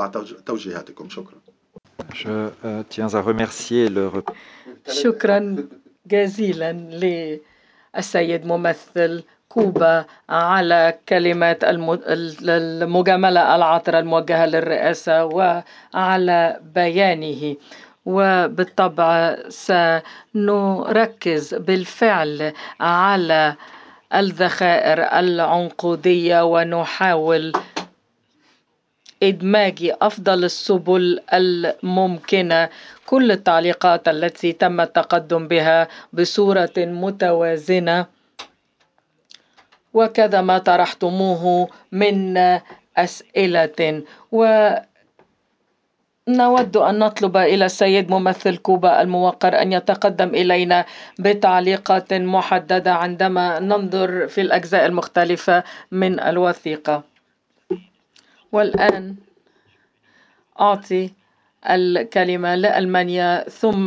بعد توجيهاتكم. شكرا. شكرا جزيلا للسيد ممثل كوبا على كلمات المجاملة العاطرة الموجهة للرئاسة وعلى بيانه. وبالطبع سنركز بالفعل على الذخائر العنقودية ونحاول إدماج أفضل السبل الممكنة. كل التعليقات التي تم التقدم بها بصورة متوازنة وكذا ما طرحتموه من أسئلة، ونود أن نطلب إلى السيد ممثل كوبا الموقر أن يتقدم إلينا بتعليقات محددة عندما ننظر في الأجزاء المختلفة من الوثيقة. والآن أعطي الكلمة لألمانيا ثم